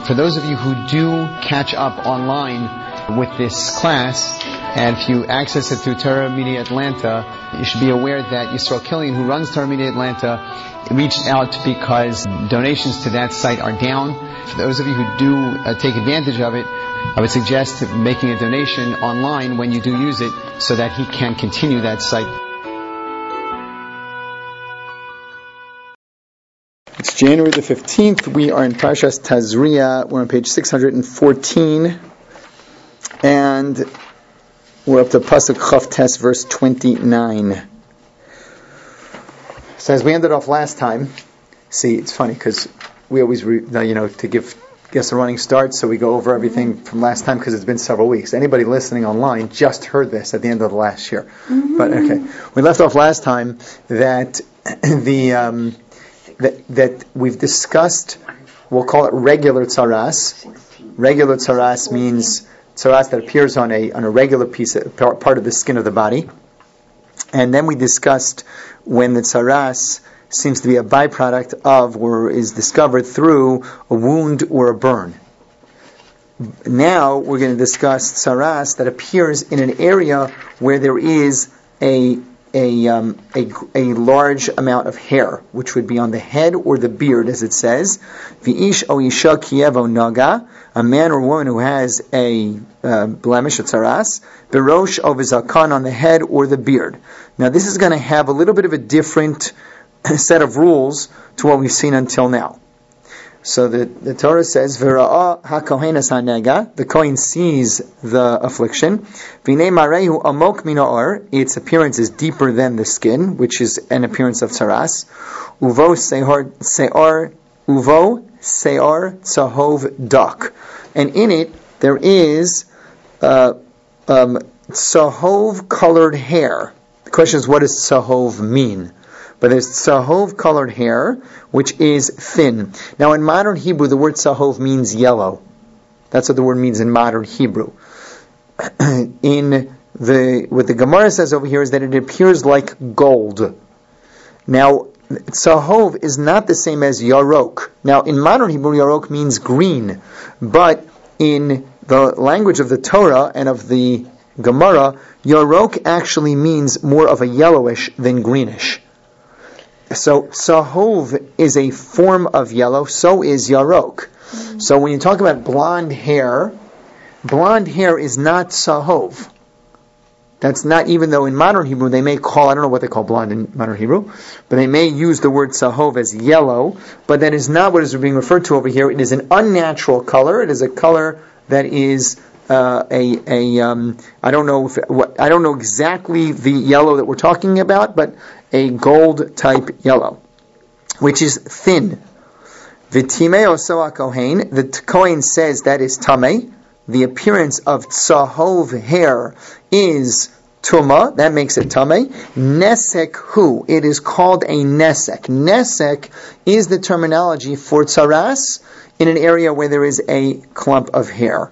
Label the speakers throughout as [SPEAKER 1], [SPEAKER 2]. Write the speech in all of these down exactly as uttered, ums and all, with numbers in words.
[SPEAKER 1] For those of you who do catch up online with this class, and if you access it through Torah Media Atlanta, you should be aware that Yisrael Killian, who runs Torah Media Atlanta, reached out because donations to that site are down. For those of you who do uh, take advantage of it, I would suggest making a donation online when you do use it so that he can continue that site. It's January the fifteenth. We are in Parshas Tazria. We're on page six hundred fourteen. And we're up to Pasuk Chav Tes, verse twenty-nine. So as we ended off last time, see, it's funny because we always, re, you know, to give guests a running start, so we go over everything from last time because it's been several weeks. Anybody listening online just heard this at the end of the last year. Mm-hmm. But okay, we left off last time that the um, that that we've discussed. We'll call it regular tzaras. Regular tzaras means tzaras that appears on a on a regular piece of, part of the skin of the body. And then we discussed when the tzaras seems to be a byproduct of or is discovered through a wound or a burn. Now we're going to discuss tzaras that appears in an area where there is a a um, a, a large amount of hair, which would be on the head or the beard, as it says. V'ish o isha kievo naga, a man or woman who has a uh, blemish, a tzaras, berosh of zakan, on the head or the beard. Now this is going to have a little bit of a different set of rules to what we've seen until now. So the, the Torah says, V'ra'ah ha'kohenes ha'nega, the Kohen sees the affliction. V'nei marehu amok mina'or, its appearance is deeper than the skin, which is an appearance of tzaras. Uvo se'or, se'or, uvo se'or tzahov dak. And in it, there is uh, um, tzahov colored hair. The question is, what does tzahov mean? But there's tzahov colored hair, which is thin. Now in modern Hebrew, the word tzahov means yellow. That's what the word means in modern Hebrew. in the what the Gemara says over here is that it appears like gold. Now tzahov is not the same as yarok. Now in modern Hebrew, yarok means green, but in the language of the Torah and of the Gemara, yarok actually means more of a yellowish than greenish. So tzahov is a form of yellow, so is yarok. Mm-hmm. So when you talk about blonde hair, blonde hair is not tzahov. That's not, even though in modern Hebrew they may call, I don't know what they call blonde in modern Hebrew, but they may use the word tzahov as yellow, but that is not what is being referred to over here. It is an unnatural color. It is a color that is Uh, a a um, I don't know if, what, I don't know exactly the yellow that we're talking about, but a gold type yellow, which is thin. V'timei osoa kohen, the kohen says that is tamei. The appearance of tzahov hair is tuma, that makes it tamei. Nesek hu, it is called a nesek. Nesek is the terminology for tzaras in an area where there is a clump of hair.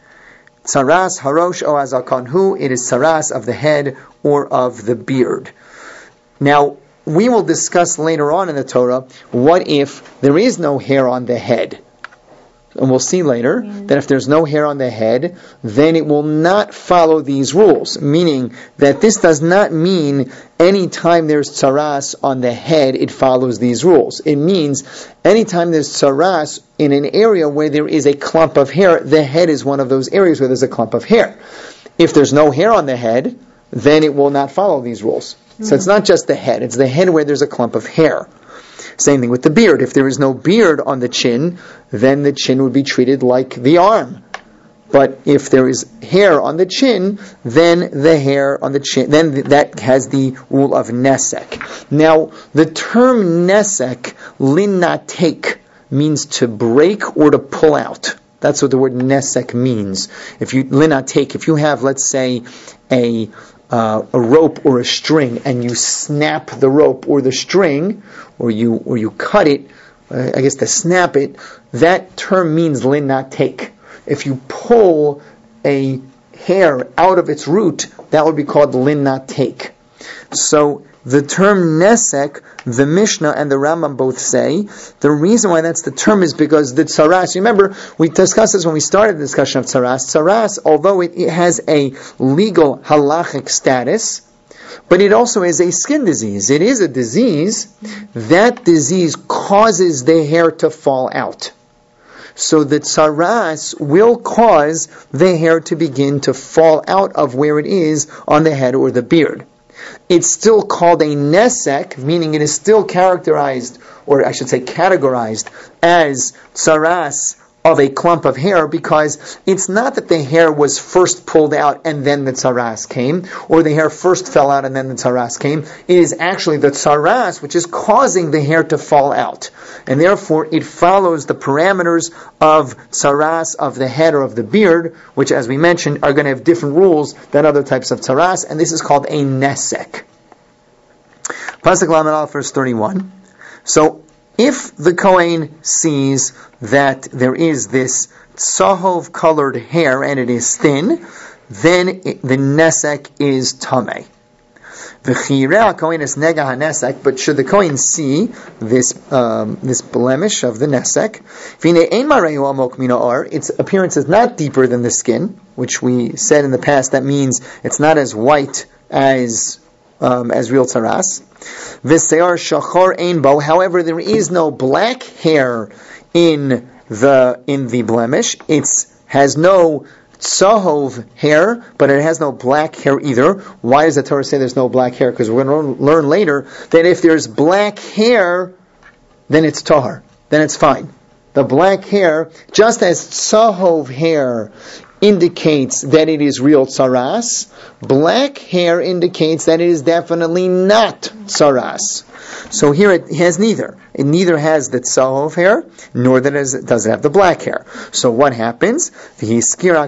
[SPEAKER 1] Tzaras harosh o azakan hu, it is tzaras of the head or of the beard. Now, we will discuss later on in the Torah, what if there is no hair on the head? And we'll see later yeah. that if there's no hair on the head, then it will not follow these rules. Meaning that this does not mean any time there's tzaras on the head, it follows these rules. It means anytime there's tzaras in an area where there is a clump of hair, the head is one of those areas where there's a clump of hair. If there's no hair on the head, then it will not follow these rules. Mm-hmm. So it's not just the head, it's the head where there's a clump of hair. Same thing with the beard. If there is no beard on the chin, then the chin would be treated like the arm. But if there is hair on the chin, then the hair on the chin, then that has the rule of nesek. Now, the term nesek, linatek, means to break or to pull out. That's what the word nesek means. If you linatek, if you have, let's say, a Uh, a rope or a string, and you snap the rope or the string, or you or you cut it, uh, I guess to snap it, that term means linatek. If you pull a hair out of its root, that would be called linatek. So The term nesek, the Mishnah and the Rambam both say, the reason why that's the term is because the tsaras, remember, we discussed this when we started the discussion of tsaras. Tsaras, although it, it has a legal halachic status, but it also is a skin disease. It is a disease. That disease causes the hair to fall out. So the tsaras will cause the hair to begin to fall out of where it is on the head or the beard. It's still called a nesek, meaning it is still characterized, or I should say categorized, as tsaras of a clump of hair, because it's not that the hair was first pulled out and then the tsaras came, or the hair first fell out and then the tsaras came. It is actually the tsaras which is causing the hair to fall out. And therefore it follows the parameters of tsaras of the head or of the beard, which, as we mentioned, are going to have different rules than other types of tsaras, and this is called a nesek. Pasuk Lamed Aleph, verse thirty-one. So, if the Kohen sees that there is this tzahov colored hair and it is thin, then it, the nesek is tameh. V'chireh Kohen is nega hanesek, but should the Kohen see this um, this blemish of the nesek, v'nei ein marehu amok min ha'or, its appearance is not deeper than the skin, which we said in the past, that means it's not as white as um, as real tsaras. V'seor shachor ein bo, however, there is no black hair in the in the blemish. It has no tzahov hair, but it has no black hair either. Why does the Torah say there's no black hair? Because we're going to learn later that if there's black hair, then it's tahar, then it's fine. The black hair, just as tzahov hair indicates that it is real tsaras, black hair indicates that it is definitely not tsaras. So here it has neither. It neither has the tzahov hair, nor that it does it have the black hair. So what happens? So then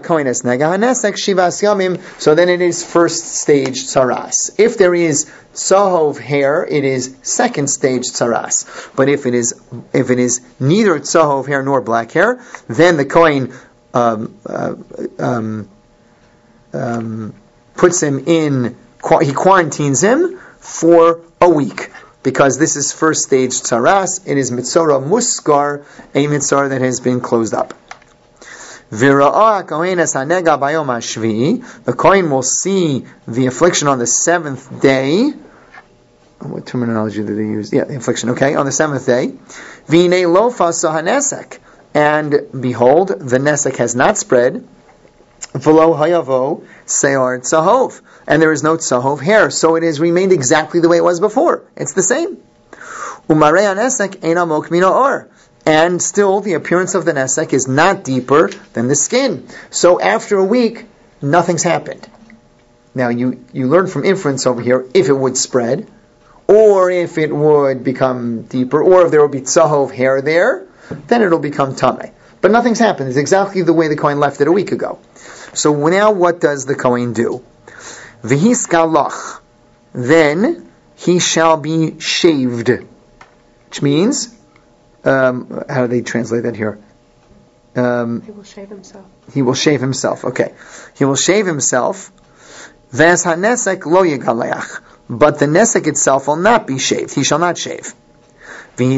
[SPEAKER 1] it is first stage tsaras. If there is tzahov hair, it is second stage tsaras. But if it is if it is neither tzahov hair nor black hair, then the Kohen um, uh, um, um, puts him in, he quarantines him for a week. Because this is first stage tsaras, it is mitzora muskar, a mitzora that has been closed up. Vira'ah kohen es hanega bayom hashvi'i, the Kohen will see the affliction on the seventh day. What terminology did they use? Yeah, the affliction, okay, on the seventh day. V'nei lo fasa hanesek, and behold, the nesek has not spread. V'lo hayavo seor tzahov, and there is no tzahov hair, so it has remained exactly the way it was before. It's the same. Umarei hanesek ein amok min ha'or, and still the appearance of the nesek is not deeper than the skin. So after a week, nothing's happened. Now you, you learn from inference over here if it would spread, or if it would become deeper, or if there will be tzahov hair there, then it'll become tameh. But nothing's happened. It's exactly the way the Kohen left it a week ago. So now what does the Kohen do? V'his galach, then he shall be shaved. Which means, um, how do they translate that here? Um,
[SPEAKER 2] he will shave himself.
[SPEAKER 1] He will shave himself, okay. He will shave himself. V'es hanesek lo yigaleach, but the nesek itself will not be shaved. He shall not shave. And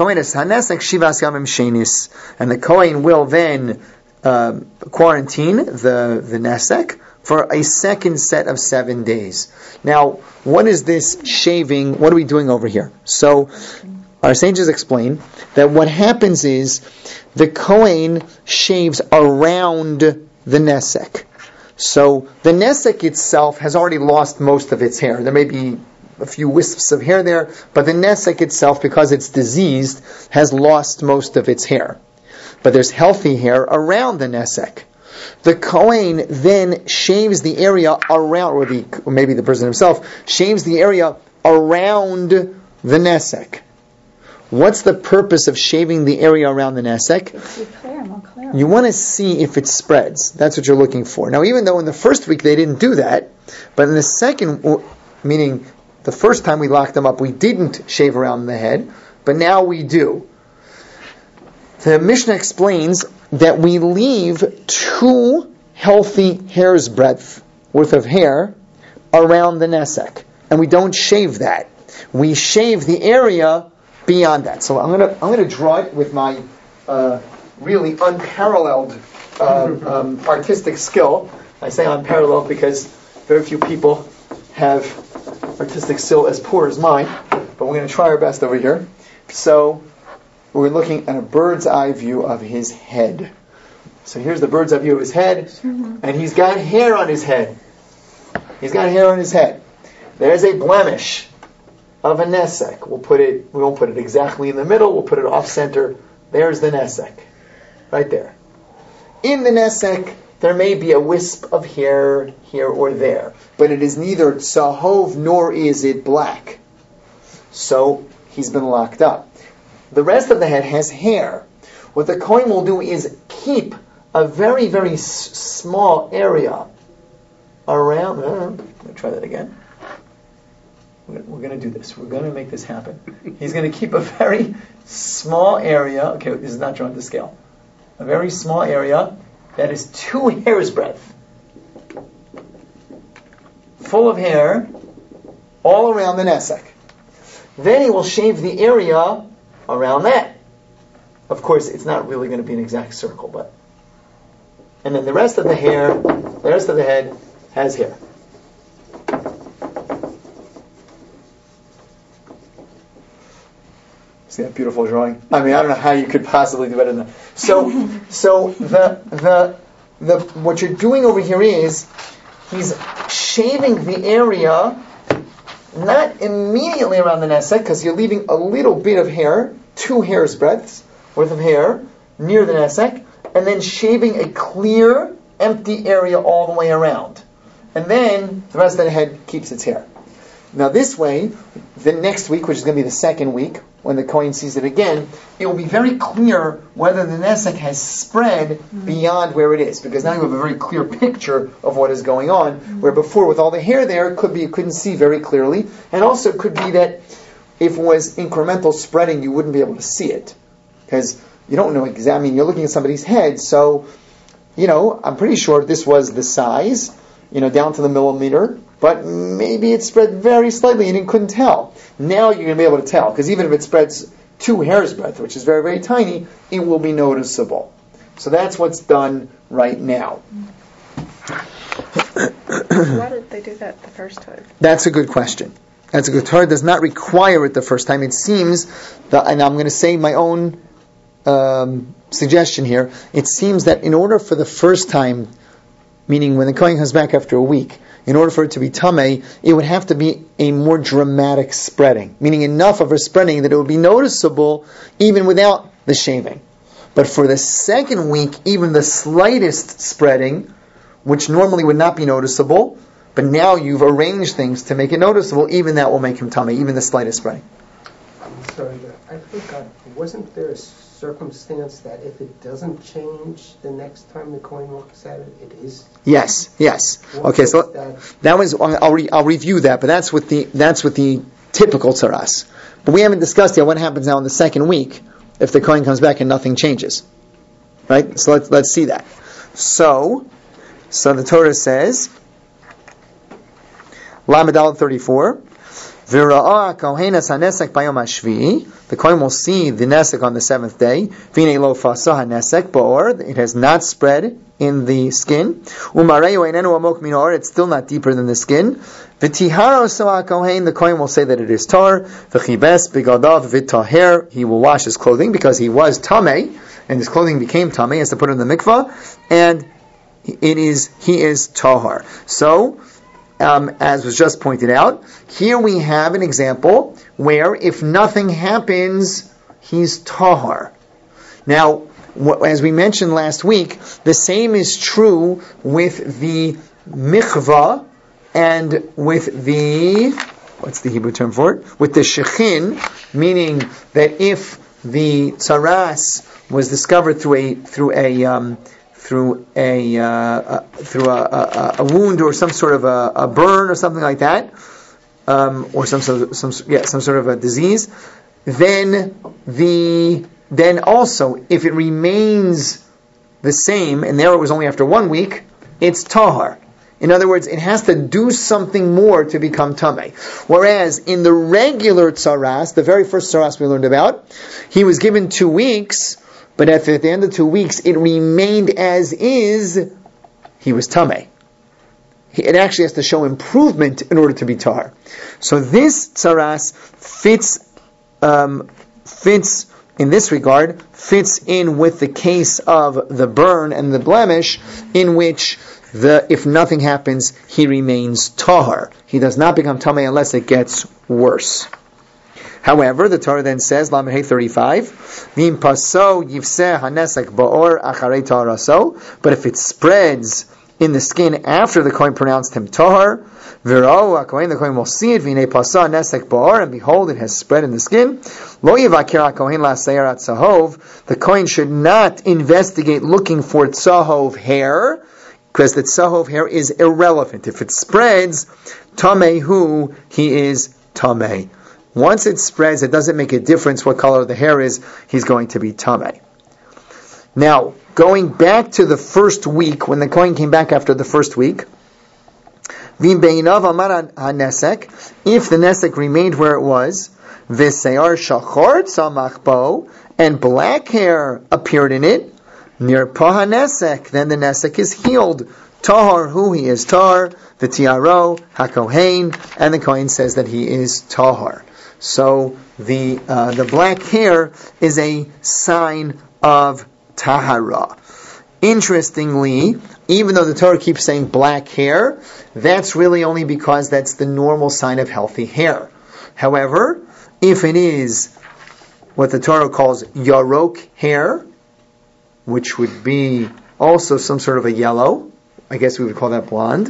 [SPEAKER 1] the Kohen will then uh, quarantine the, the nesek for a second set of seven days. Now, what is this shaving? What are we doing over here? So, our sages explain that what happens is the Kohen shaves around the nesek. So, the nesek itself has already lost most of its hair. There may be a few wisps of hair there, but the nesek itself, because it's diseased, has lost most of its hair. But there's healthy hair around the nesek. The Kohen then shaves the area around, or, the, or maybe the person himself, shaves the area around the nesek. What's the purpose of shaving the area around the nesek?
[SPEAKER 2] Clear, more clear.
[SPEAKER 1] You want to see if it spreads. That's what you're looking for. Now, even though in the first week they didn't do that, but in the second, meaning the first time we locked them up, we didn't shave around the head, but now we do. The Mishnah explains that we leave two healthy hair's breadth worth of hair around the nesek. and we don't shave that. We shave the area beyond that. So I'm gonna I'm gonna draw it with my uh, really unparalleled uh, um, artistic skill. I say unparalleled because very few people have artistic skill as poor as mine, but we're going to try our best over here. So we're looking at a bird's eye view of his head. So here's the bird's eye view of his head, and he's got hair on his head. He's got hair on his head. There's a blemish of a nesek. We'll put it. We won't put it exactly in the middle. We'll put it off center. There's the nesek, right there. In the nesek, there may be a wisp of hair here or there, but it is neither tzahov nor is it black. So he's been locked up. The rest of the head has hair. What the Kohen will do is keep a very, very s- small area around. Uh, let me try that again. We're, we're going to do this. We're going to make this happen. He's going to keep a very small area. Okay, this is not drawn to scale. A very small area that is two hairs breadth, full of hair, all around the nesek. Then he will shave the area around that. Of course, it's not really going to be an exact circle, but. And then the rest of the hair, the rest of the head has hair. See that beautiful drawing? I mean, I don't know how you could possibly do better than that. So, so the the the what you're doing over here is he's shaving the area, not immediately around the nesek, because you're leaving a little bit of hair, two hairs breadths worth of hair near the nesek, and then shaving a clear, empty area all the way around, and then the rest of the head keeps its hair. Now this way, the next week, which is going to be the second week, when the Kohen sees it again, it will be very clear whether the nesek has spread mm-hmm. beyond where it is, because now you have a very clear picture of what is going on, mm-hmm. where before with all the hair there, it could be you couldn't see very clearly, and also it could be that if it was incremental spreading, you wouldn't be able to see it, because you don't know exactly. I mean, you're looking at somebody's head, so you know, I'm pretty sure this was the size, you know, down to the millimeter, but maybe it spread very slightly and you couldn't tell. Now you're going to be able to tell, because even if it spreads two hairs breadth, which is very, very tiny, it will be noticeable. So that's what's done right now.
[SPEAKER 2] Why did they do that the first time?
[SPEAKER 1] That's a good question. That's a good. Torah does not require it the first time. It seems that, and I'm going to say my own um, suggestion here. It seems that in order for the first time, meaning when the Kohen comes back after a week, in order for it to be tamei, it would have to be a more dramatic spreading, meaning enough of a spreading that it would be noticeable even without the shaving. But for the second week, even the slightest spreading, which normally would not be noticeable, but now you've arranged things to make it noticeable, even that will make him tamei, even the slightest spreading.
[SPEAKER 3] I'm sorry, I forgot. Wasn't there a circumstance that if it doesn't change the next time the Kohen looks at it, it is?
[SPEAKER 1] Yes, yes.
[SPEAKER 3] What
[SPEAKER 1] okay,
[SPEAKER 3] was
[SPEAKER 1] so
[SPEAKER 3] that?
[SPEAKER 1] that was I'll re, I'll review that, but that's with the that's with the typical tzaras. But we haven't discussed yet what happens now in the second week if the Kohen comes back and nothing changes. Right? So let's let's see that. So, so the Torah says, Lamed Aleph thirty-four. V'ra'ah kohenas hanesek bayom hashvi'i. The Kohen will see the nesek on the seventh day. V'nei lo fasah hanesek ba'or. It has not spread in the skin. U'mareyu einenu amok min ha'or. It's still not deeper than the skin. V'tiharo so'a kohen. The Kohen will say that it is tar. V'chibes b'gadav v'taher. He will wash his clothing because he was tamei, and his clothing became tamei. He has to put it in the mikvah, and it is he is tahar. So, Um, as was just pointed out, here we have an example where if nothing happens, he's tahar. Now, wh- as we mentioned last week, the same is true with the mikvah and with the, what's the Hebrew term for it? With the shechin, meaning that if the tzaras was discovered through a, through a, um, through a, uh, uh, through a, a, a wound or some sort of a, a burn or something like that, um, or some sort of, some yeah some sort of a disease, then the then also if it remains the same, and there it was only after one week, it's tahar. In other words, it has to do something more to become tamei. Whereas in the regular tzaras, the very first tzaras we learned about, he was given two weeks, but at the, at the end of two weeks, it remained as is. He was tamei. It actually has to show improvement in order to be tahar. So this tzaras fits, um, fits in this regard, fits in with the case of the burn and the blemish, in which the if nothing happens, he remains tahar. He does not become tamei unless it gets worse. However, the Torah then says, Lamed Hey thirty-five, V'im paso yivseh hanesek ba'or acharei taharaso, but if it spreads in the skin after the Kohen pronounced him tahar, v'ra'u HaKohen, the Kohen will see it, v'nei paso hanesek ba'or, and behold, it has spread in the skin. Lo yivakir HaKohen la'seir atzahov, the Kohen should not investigate looking for tzahov hair, because the tzahov hair is irrelevant. If it spreads, tamei hu, he is tamei. Once it spreads, it doesn't make a difference what color the hair is, he's going to be tamei. Now, going back to the first week, when the Kohen came back after the first week, v'im beinav amar hanesek, if the nesek remained where it was, v'seyar shachor tzamach bo, and black hair appeared in it, near paha nesek, then the nesek is healed. Tahar, who he is tahar, the tiaro, hakohen, and the Kohen says that he is tahar. So the uh, the black hair is a sign of tahara. Interestingly, even though the Torah keeps saying black hair, that's really only because that's the normal sign of healthy hair. However, if it is what the Torah calls yarok hair, which would be also some sort of a yellow, I guess we would call that blonde,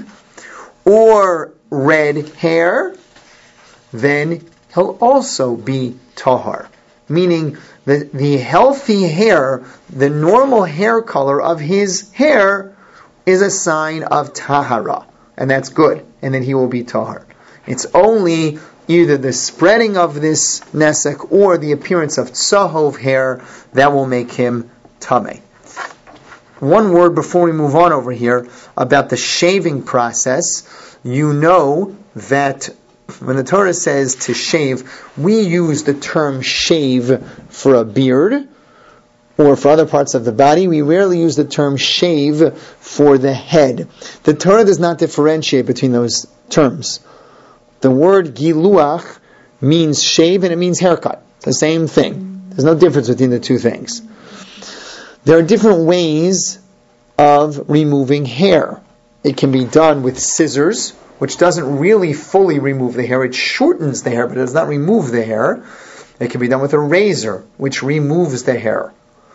[SPEAKER 1] or red hair, then he'll also be tahar. Meaning, the, the healthy hair, the normal hair color of his hair is a sign of tahara. And that's good. And then he will be tahar. It's only either the spreading of this nesek or the appearance of tzahov hair that will make him tamei. One word before we move on over here about the shaving process. You know that when the Torah says to shave, we use the term shave for a beard or for other parts of the body. We rarely use the term shave for the head. The Torah does not differentiate between those terms. The word giluach means shave and it means haircut. It's the same thing. There's no difference between the two things. There are different ways of removing hair. It can be done with scissors, which doesn't really fully remove the hair. It shortens the hair, but it does not remove the hair. It can be done with a razor, which removes the hair.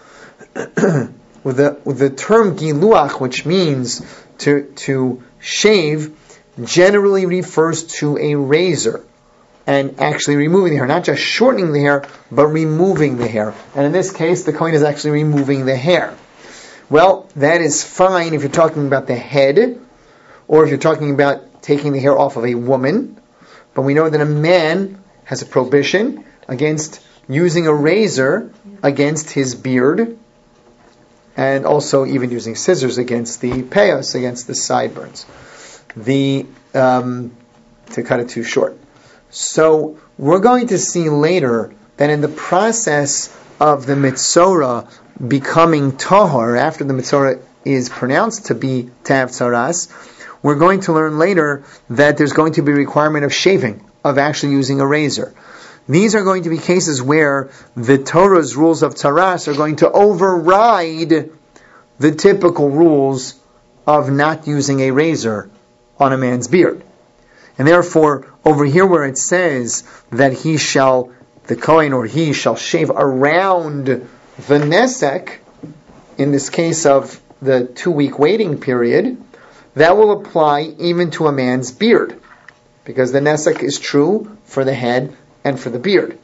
[SPEAKER 1] with the with the term giluach, which means to to shave, generally refers to a razor and actually removing the hair, not just shortening the hair, but removing the hair. And in this case, the Kohen is actually removing the hair. Well, that is fine if you're talking about the head, or if you're talking about taking the hair off of a woman. But we know that a man has a prohibition against using a razor against his beard, and also even using scissors against the payos, against the sideburns, the um, to cut it too short. So we're going to see later that in the process of the Mitzorah becoming Tahar, after the Mitzorah is pronounced to be Tav Tzaras, we're going to learn later that there's going to be a requirement of shaving, of actually using a razor. These are going to be cases where the Torah's rules of Tzaras are going to override the typical rules of not using a razor on a man's beard. And therefore, over here where it says that he shall, the Kohen or he shall shave around the Nesek, in this case of the two-week waiting period, that will apply even to a man's beard. Because the Nesek is true for the head and for the beard.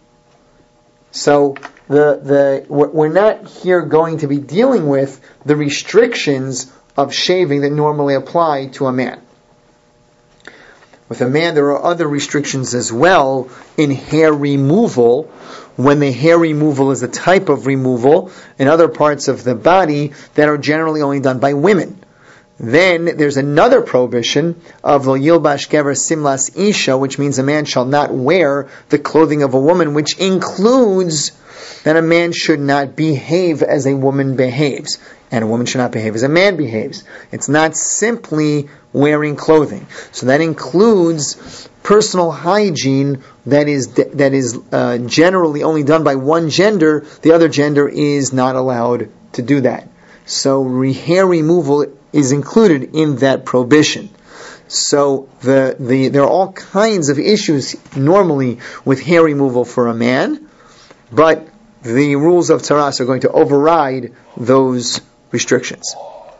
[SPEAKER 1] So, the the we're not here going to be dealing with the restrictions of shaving that normally apply to a man. With a man, there are other restrictions as well in hair removal, when the hair removal is a type of removal in other parts of the body that are generally only done by women. Then there's another prohibition of lo yilbash gever simlas isha, which means a man shall not wear the clothing of a woman, which includes that a man should not behave as a woman behaves, and a woman should not behave as a man behaves. It's not simply wearing clothing. So that includes personal hygiene that is that is uh, generally only done by one gender. The other gender is not allowed to do that. So re- hair removal is included in that prohibition. So the, the there are all kinds of issues normally with hair removal for a man, but the rules of Tzaras are going to override those restrictions.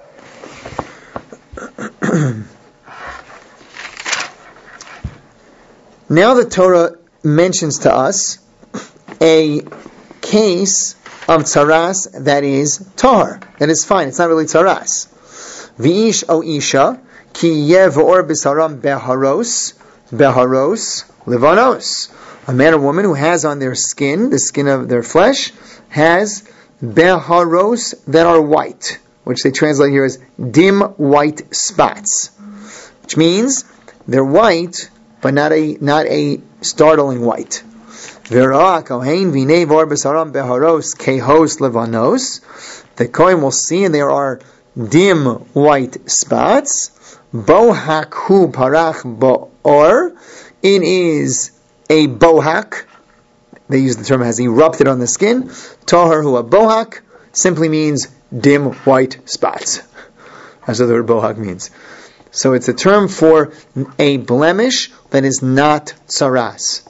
[SPEAKER 1] Now the Torah mentions to us a case of Tzaras that is Tahar, that is fine, it's not really Tzaras. V'ish o isha, ki yev or bisaram beharos, beharos, levanos. A man or woman who has on their skin, the skin of their flesh, has beharos that are white, which they translate here as dim white spots, which means they're white, but not a not a startling white. Vera kohen vinei vor besaram beharos kehos levanos. The kohen will see, and there are dim white spots. Bohak hu parach bo'or. It is a bohak. They use the term has erupted on the skin. Tahar hu a bohak simply means dim white spots. That's what the word bohak means. So it's a term for a blemish that is not tzaras.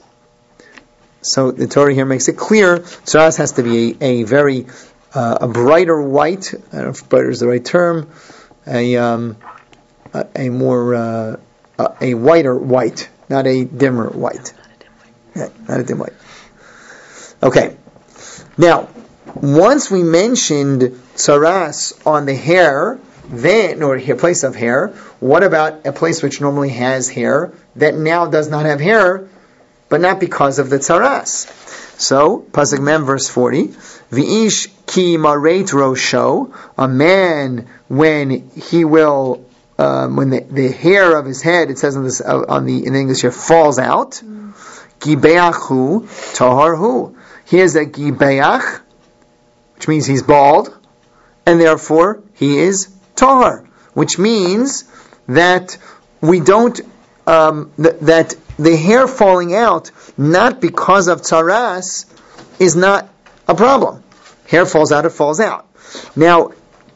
[SPEAKER 1] So the Torah here makes it clear tzaras has to be a, a very uh, a brighter white. I don't know if brighter is the right term. A um, a, a more uh, a, a whiter white, not a dimmer white. Yeah, not a dim white. Okay. Now, once we mentioned tzaras on the hair, then or a place of hair, what about a place which normally has hair that now does not have hair, but not because of the tzaras? So, Pasuk Mem, verse forty, V'ish ki mareit rosho, a man when he will, um, when the, the hair of his head, it says on this uh, on the in English here, falls out. Gibeachu taharhu. He is a gibeach, which means he's bald, and therefore he is tahar, which means that we don't um, th- that the hair falling out not because of tzaras is not a problem. Hair falls out, it falls out. Now,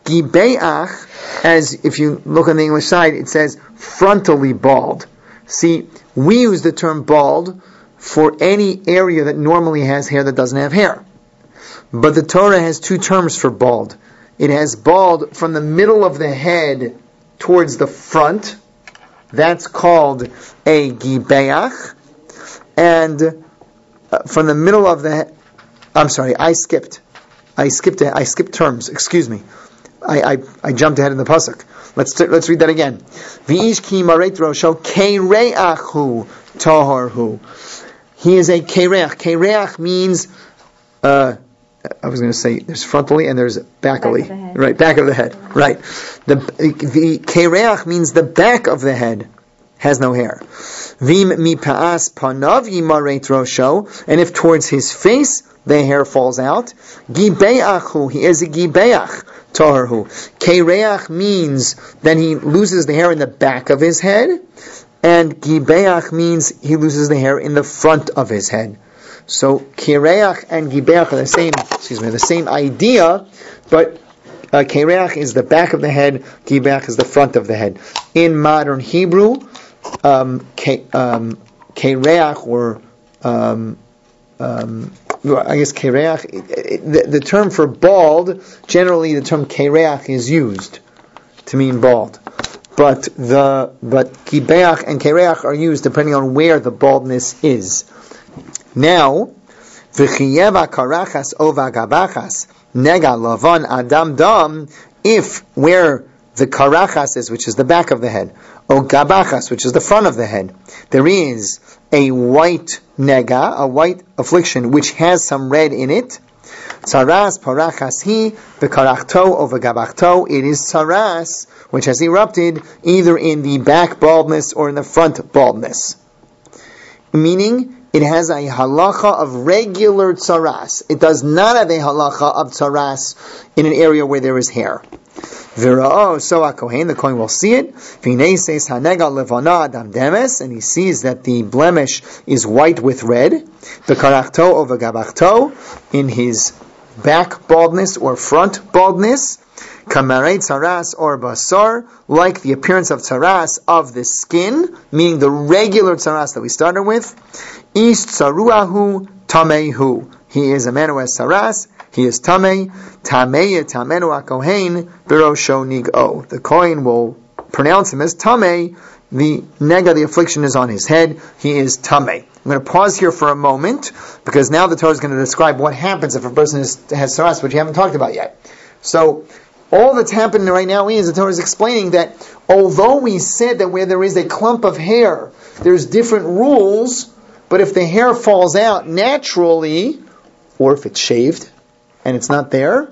[SPEAKER 1] gibeach, as if you look on the English side, it says frontally bald. See, we use the term bald for any area that normally has hair that doesn't have hair. But the Torah has two terms for bald. It has bald from the middle of the head towards the front. That's called a gibeach. And uh, from the middle of the head, I'm sorry, I skipped. I skipped I skipped terms, excuse me. I, I, I jumped ahead in the pasuk. Let's t- let's read that again. V'ish ki mareit rosho kereachu taharhu. He is a kereach. Kereach means uh, I was going to say there's frontally and there's backally. Back right, back of the head. Right. The the kereach means the back of the head has no hair. Vim mipa'as panav yimareit rosho, and if towards his face the hair falls out, gibeachu, he is a gibeach. Taharhu. Kereach means that he loses the hair in the back of his head, and gibeach means he loses the hair in the front of his head. So kereach and gibeach are the same. Excuse me, the same idea, but uh, kereach is the back of the head, gibeach is the front of the head. In modern Hebrew, um, ke, um, kereach or um, um, I guess kereach, the, the term for bald, generally the term kereach is used to mean bald. But the but gibeach and kereach are used depending on where the baldness is. Now, v'chiyeva karachas ova gabachas nega lavan adam dam, if where the karachas is, which is the back of the head, o gabachas, which is the front of the head, there is a white nega, a white affliction, which has some red in it, Tzaras parachas hi v'karachto o v'gabachto. It is tzaras which has erupted either in the back baldness or in the front baldness. Meaning, it has a halacha of regular tzaras. It does not have a halacha of tzaras in an area where there is hair. Vira'o, so a kohen, the kohen will see it. V'nei seis hanega levana adam demes, and he sees that the blemish is white with red. V'karachto o v'gabachto, in his back baldness or front baldness. Kamarei tzaras or basar, like the appearance of tzaras of the skin, meaning the regular tzaras that we started with. Ish tzaruahu tamehu. He is a man who has tzaras. He is tamei. Tamei tamenu akohen birosho nigo. The kohen will pronounce him as tamei. The nega, the affliction, is on his head. He is tamei. I'm going to pause here for a moment because now the Torah is going to describe what happens if a person is, has tzaras, which you haven't talked about yet. So, all that's happening right now is the Torah is explaining that although we said that where there is a clump of hair, there's different rules, but if the hair falls out naturally, or if it's shaved and it's not there,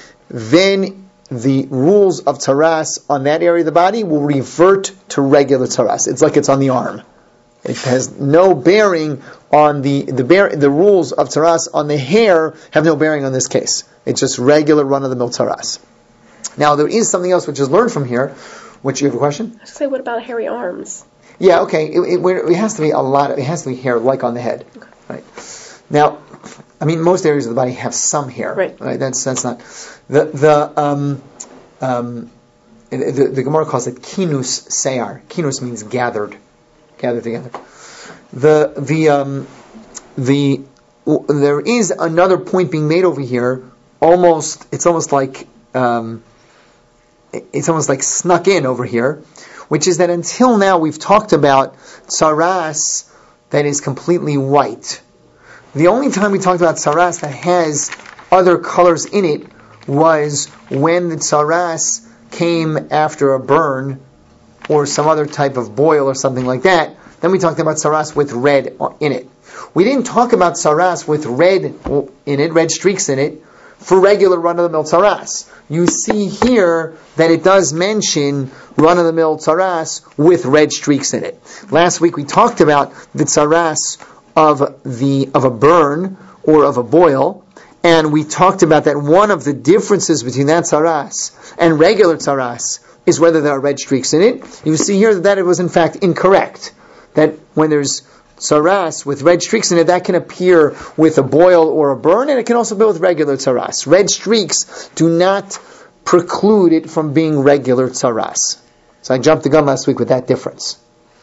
[SPEAKER 1] then the rules of tzaras on that area of the body will revert to regular tzaras. It's like it's on the arm. It has no bearing on the the bear, the rules of tzaras on the hair have no bearing on this case. It's just regular run-of-the-mill tzaras. Now, there is something else which is learned from here. Which, you have a question?
[SPEAKER 2] I was say, what about hairy arms?
[SPEAKER 1] Yeah, okay. It, it, it has to be a lot. Of, it has to be hair, like on the head. Okay. Right. Now, I mean, most areas of the body have some hair.
[SPEAKER 2] Right.
[SPEAKER 1] Right. That's that's not the the um um the, the Gemara calls it kinus seyar. Kinus means gathered, gathered together. The the um the there is another point being made over here. Almost, it's almost like. Um, It's almost like snuck in over here, which is that until now we've talked about tzaras that is completely white. The only time we talked about tzaras that has other colors in it was when the tzaras came after a burn or some other type of boil or something like that. Then we talked about tzaras with red in it. We didn't talk about tzaras with red in it, red streaks in it, for regular run-of-the-mill tzaras. You see here that it does mention run-of-the-mill tzaras with red streaks in it. Last week we talked about the tzaras of the of a burn or of a boil, and we talked about that one of the differences between that tzaras and regular tzaras is whether there are red streaks in it. You see here that, that it was in fact incorrect. That when there's tzaras with red streaks in it, that can appear with a boil or a burn, and it can also be with regular tzaras. Red streaks do not preclude it from being regular tzaras. So I jumped the gun last week with that difference.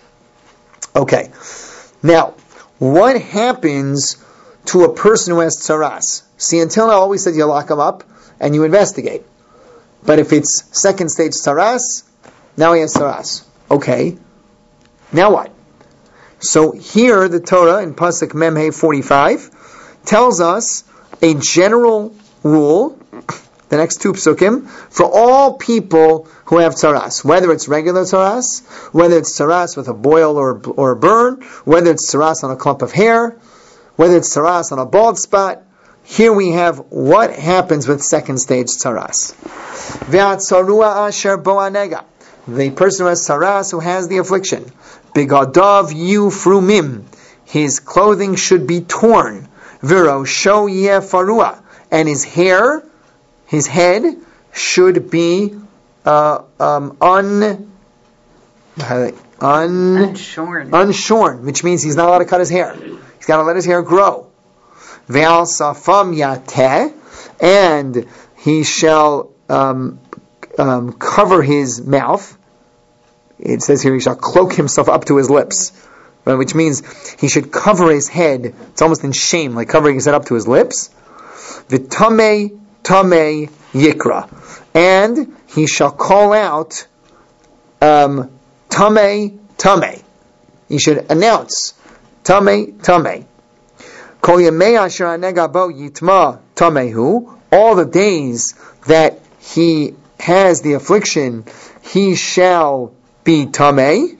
[SPEAKER 1] Okay. Now, what happens to a person who has tzaras? See, until now I always said you lock him up and you investigate. But if it's second stage tzaras, now he has tzaras. Okay. Now what? So here the Torah in Pasuk Memhei forty-five tells us a general rule, the next two psukim, for all people who have tzaras, whether it's regular tzaras, whether it's tzaras with a boil or, or a burn, whether it's tzaras on a clump of hair, whether it's tzaras on a bald spot. Here we have what happens with second stage tzaras. Ve'atzarua asher bo anega. The person who has tzaras, who has the affliction, Bigadav yufrumim, his clothing should be torn. Virosho yefarua, and his hair, his head, should be uh, um, un, un
[SPEAKER 4] unshorn.
[SPEAKER 1] unshorn, which means he's not allowed to cut his hair. He's got to let his hair grow. Ve'al safam yateh, and he shall um, um, cover his mouth. It says here he shall cloak himself up to his lips, right, which means he should cover his head. It's almost in shame, like covering his head up to his lips. V'tamei tamei yikra, and he shall call out um, tamei tamei. He should announce tamei tamei. Kol yemei asher anega bo yitma tamehu. All the days that he has the affliction, he shall be tamei,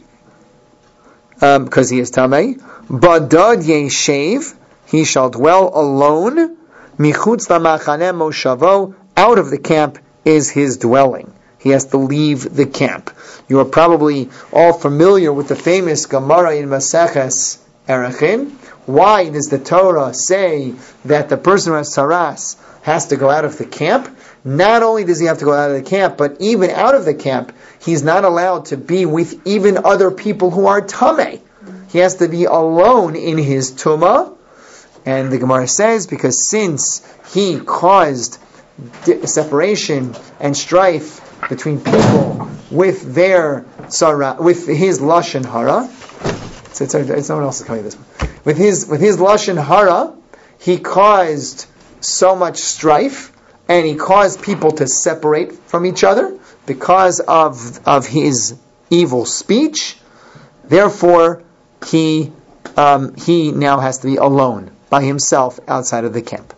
[SPEAKER 1] because um, he is tamei. Badad yeshev, he shall dwell alone. Michutz lamachane moshavo, out of the camp is his dwelling. He has to leave the camp. You are probably all familiar with the famous Gemara in Maseches Erechim. Why does the Torah say that the person who has saras has to go out of the camp? Not only does he have to go out of the camp, but even out of the camp, he's not allowed to be with even other people who are tameh. He has to be alone in his tumah. And the Gemara says, because since he caused separation and strife between people with their sarah, with his lashon hara, so it's, it's someone else is coming this one. With his with his lashon hara, he caused so much strife, and he caused people to separate from each other because of of his evil speech. Therefore, he um, he now has to be alone by himself outside of the camp.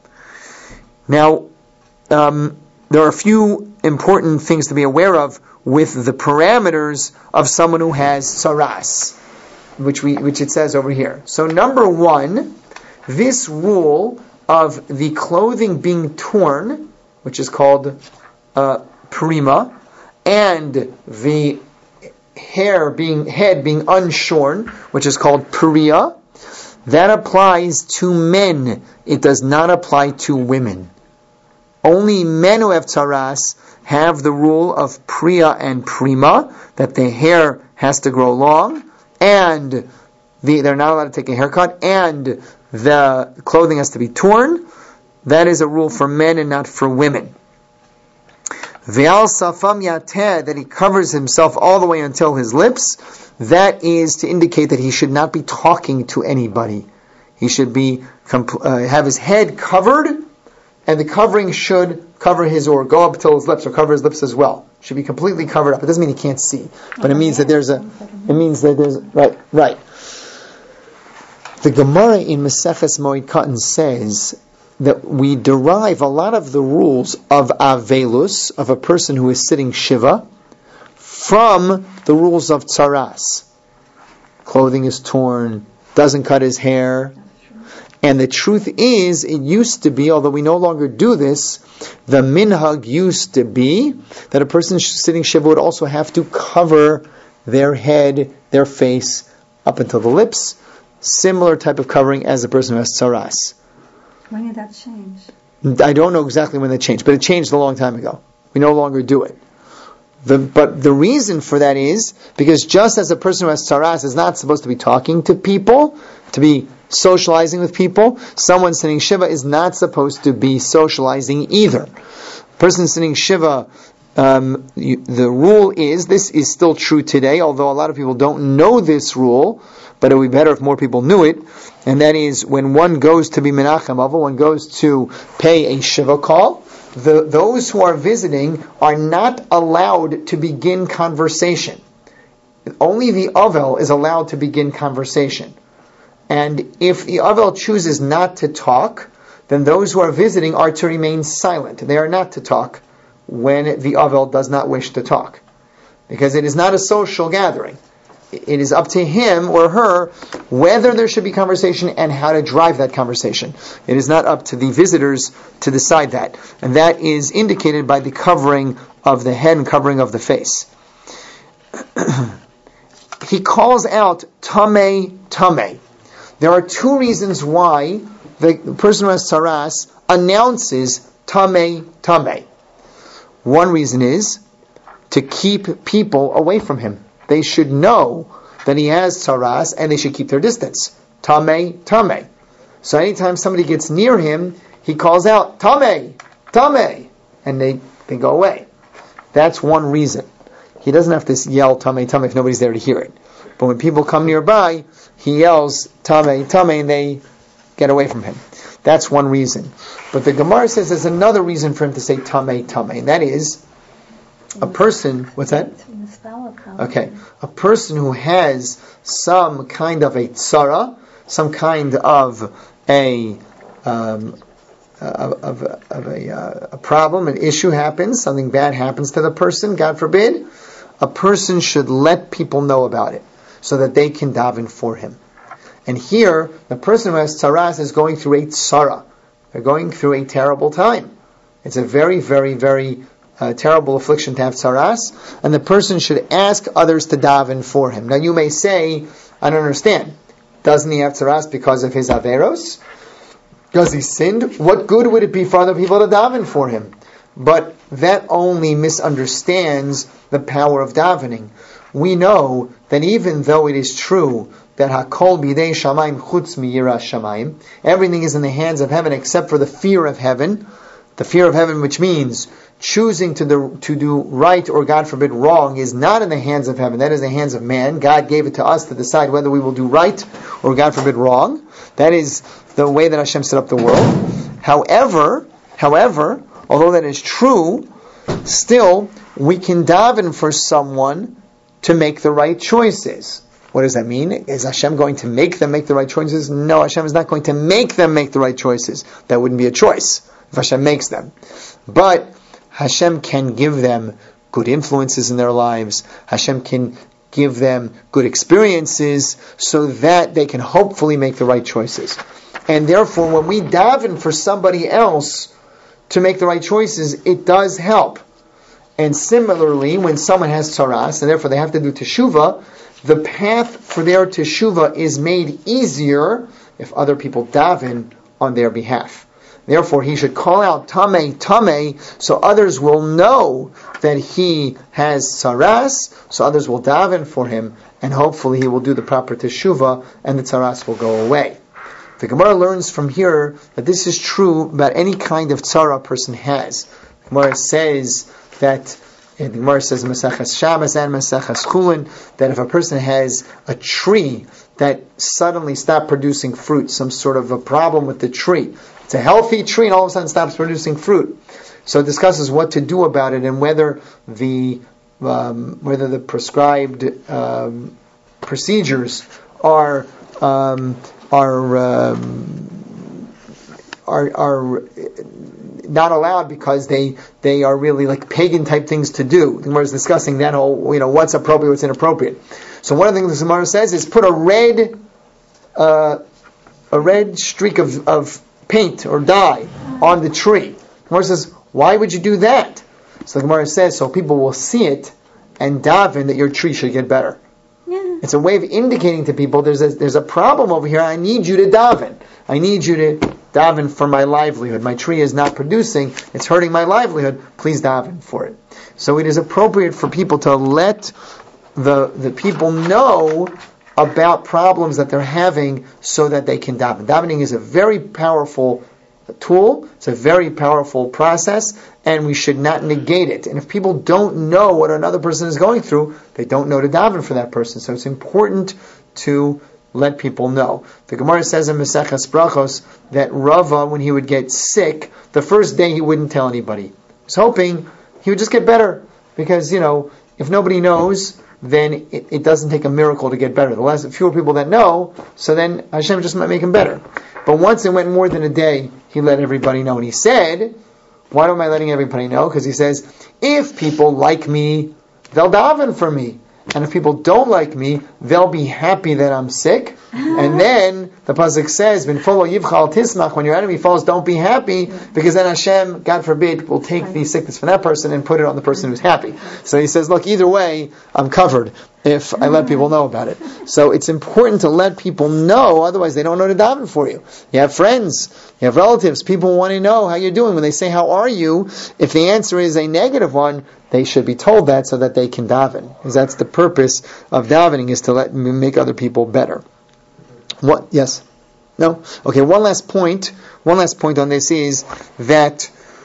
[SPEAKER 1] Now, um, there are a few important things to be aware of with the parameters of someone who has saras, which we which it says over here. So, number one, this rule of the clothing being torn, which is called uh, prima, and the hair being head being unshorn, which is called priya, that applies to men. It does not apply to women. Only men who have tzaras have the rule of priya and prima, that the hair has to grow long, and the, they're not allowed to take a haircut, and the clothing has to be torn. That is a rule for men and not for women. Ve'al safam yateh, that he covers himself all the way until his lips, that is to indicate that he should not be talking to anybody. He should be uh, have his head covered, and the covering should cover his, or go up till his lips, or cover his lips as well. Should be completely covered up. It doesn't mean he can't see, but it means that there's a, it means that there's, right, right. The Gemara in Maseches Moed Katan says that we derive a lot of the rules of Avelus, of a person who is sitting Shiva, from the rules of Tzaras. Clothing is torn, doesn't cut his hair. And the truth is, it used to be, although we no longer do this, the minhag used to be that a person sitting Shiva would also have to cover their head, their face, up until the lips. Similar type of covering as a person who has tzaras.
[SPEAKER 5] When did that change?
[SPEAKER 1] I don't know exactly when that changed, but it changed a long time ago. We no longer do it. The, but the reason for that is because just as a person who has tzaras is not supposed to be talking to people, to be socializing with people, someone sitting Shiva is not supposed to be socializing either. Person sitting Shiva, um, you, the rule is, this is still true today, although a lot of people don't know this rule, but it would be better if more people knew it, and that is when one goes to be Menachem Avos, one goes to pay a Shiva call, the, those who are visiting are not allowed to begin conversation. Only the Avel is allowed to begin conversation. And if the Avel chooses not to talk, then those who are visiting are to remain silent. They are not to talk when the Avel does not wish to talk. Because it is not a social gathering. It is up to him or her whether there should be conversation and how to drive that conversation. It is not up to the visitors to decide that. And that is indicated by the covering of the head and covering of the face. He calls out Tameh, Tameh. There are two reasons why the person who has tzaras announces Tameh, Tameh. One reason is to keep people away from him. They should know that he has tzaras and they should keep their distance. Tameh, Tameh. So anytime somebody gets near him, he calls out, Tameh, Tameh, and they, they go away. That's one reason. He doesn't have to yell Tameh, Tameh if nobody's there to hear it. But when people come nearby, he yells Tameh, Tameh, and they get away from him. That's one reason. But the Gemara says there's another reason for him to say Tameh, Tameh, and that is a person, what's that? Okay, a person who has some kind of a tzara, some kind of a um, of, of, of a, uh, a problem, an issue happens, something bad happens to the person, God forbid, a person should let people know about it so that they can daven for him. And here, the person who has tzaras is going through a tzara. They're going through a terrible time. It's a very, very, very uh, terrible affliction to have tzaras, and the person should ask others to daven for him. Now you may say, I don't understand. Doesn't he have tzaras because of his averos? Because he sinned? What good would it be for other people to daven for him? But that only misunderstands the power of davening. We know that even though it is true that Hakol bidei shamayim chutz miyiras shamayim, everything is in the hands of heaven except for the fear of heaven, the fear of heaven, which means choosing to do, to do right or, God forbid, wrong, is not in the hands of heaven. That is in the hands of man. God gave it to us to decide whether we will do right or, God forbid, wrong. That is the way that Hashem set up the world. However, however, although that is true, still we can daven for someone to make the right choices. What does that mean? Is Hashem going to make them make the right choices? No, Hashem is not going to make them make the right choices. That wouldn't be a choice if Hashem makes them. But Hashem can give them good influences in their lives. Hashem can give them good experiences so that they can hopefully make the right choices. And therefore, when we daven for somebody else to make the right choices, it does help. And similarly, when someone has tzaras, and therefore they have to do teshuvah, the path for their teshuvah is made easier if other people daven on their behalf. Therefore, he should call out Tameh, Tameh, so others will know that he has tzaras, so others will daven for him, and hopefully he will do the proper teshuvah, and the tzaras will go away. The Gemara learns from here that this is true about any kind of tzara a person has. The Gemara says that, and the Gemara says in Maseches Shabbos and Maseches Chulin, that if a person has a tree that suddenly stopped producing fruit, some sort of a problem with the tree, it's a healthy tree and all of a sudden stops producing fruit. So it discusses what to do about it and whether the um, whether the prescribed um, procedures are um, are um, are are not allowed because they they are really like pagan type things to do. The Gemara is discussing that whole, you know, what's appropriate, what's inappropriate. So one of the things the Gemara says is put a red uh, a red streak of, of paint or dye on the tree. The Gemara says, why would you do that? So the Gemara says, so people will see it and daven that your tree should get better.
[SPEAKER 5] Yeah.
[SPEAKER 1] It's a way of indicating to people there's a, there's a problem over here. I need you to daven. I need you to daven for my livelihood. My tree is not producing. It's hurting my livelihood. Please daven for it. So it is appropriate for people to let the the people know about problems that they're having so that they can daven. Davening is a very powerful tool. It's a very powerful process, and we should not negate it. And if people don't know what another person is going through, they don't know to daven for that person. So it's important to let people know. The Gemara says in Maseches Brachos that Rava, when he would get sick, the first day he wouldn't tell anybody. He was hoping he would just get better. Because, you know, if nobody knows, then it, it doesn't take a miracle to get better. The less fewer people that know, so then Hashem just might make him better. But once it went more than a day, he let everybody know. And he said, why am I letting everybody know? Because he says, if people like me, they'll daven for me. And if people don't like me, they'll be happy that I'm sick. And then the pasuk says, "When yivchal tismach," when your enemy falls, don't be happy, because then Hashem, God forbid, will take the sickness from that person and put it on the person who's happy. So he says, look, either way, I'm covered if I let people know about it. So it's important to let people know, otherwise they don't know to daven for you. You have friends, you have relatives, people want to know how you're doing. When they say, how are you? If the answer is a negative one, they should be told that so that they can daven. Because that's the purpose of davening, is to let make other people better. What? Yes? No? Okay, one last point. One last point on this is that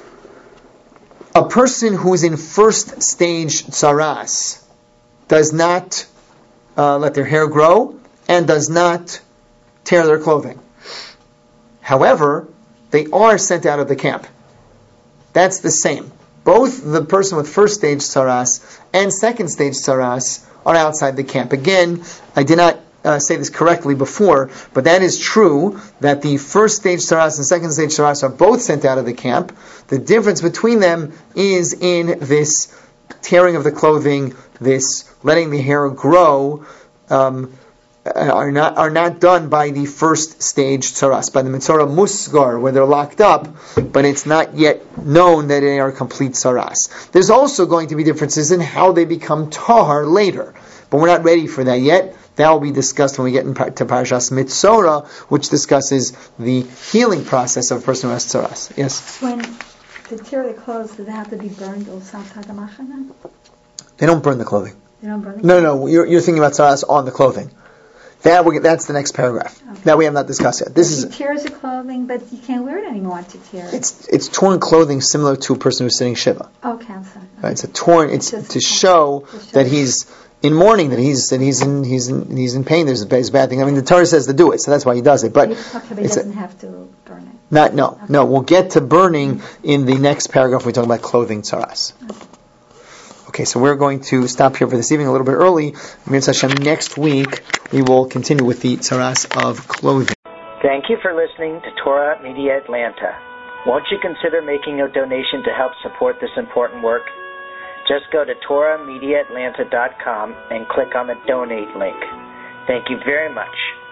[SPEAKER 1] a person who is in first stage tzaras does not uh, let their hair grow and does not tear their clothing. However, they are sent out of the camp. That's the same. Both the person with first stage tzaras and second stage tzaras are outside the camp. Again, I did not uh, say this correctly before, but that is true, that the first stage tzaras and second stage tzaras are both sent out of the camp. The difference between them is in this tearing of the clothing, this letting the hair grow. Um, are not are not done by the first stage tzaras, by the Metzora Musgar, where they're locked up, but it's not yet known that they are complete tzaras. There's also going to be differences in how they become tahar later, but we're not ready for that yet. That will be discussed when we get into Parashas Metzora, which discusses the healing process of a person who has tzaras. Yes?
[SPEAKER 5] When they tear the clothes, do they have to be burned also outside the machana?
[SPEAKER 1] They don't burn the clothing.
[SPEAKER 5] They don't burn the
[SPEAKER 1] No, no, you're, you're thinking about tzaras on the clothing. That we, that's the next paragraph. Okay. That we have not discussed yet. This
[SPEAKER 5] she
[SPEAKER 1] is
[SPEAKER 5] tears the clothing, but you can't wear it anymore to tear it.
[SPEAKER 1] It's it's torn clothing similar to a person who's sitting shiva.
[SPEAKER 5] Okay, I'm sorry.
[SPEAKER 1] Right, it's a torn. It's,
[SPEAKER 5] It's
[SPEAKER 1] to
[SPEAKER 5] just-
[SPEAKER 1] show
[SPEAKER 5] to show.
[SPEAKER 1] that he's in mourning, that he's that he's in he's in he's in pain. There's a, there's a bad thing. I mean, the Torah says to do it, so that's why he does it. But
[SPEAKER 5] Okay, but he
[SPEAKER 1] it's a-
[SPEAKER 5] doesn't have to burn it.
[SPEAKER 1] not no no. We'll get to burning in the next paragraph. When we talk about clothing tzaras. Okay, so we're going to stop here for this evening a little bit early. Mitzvah Hashem, next week we will continue with the tzaras of clothing.
[SPEAKER 6] Thank you for listening to Torah Media Atlanta. Won't you consider making a donation to help support this important work? Just go to Torah Media Atlanta dot com and click on the donate link. Thank you very much.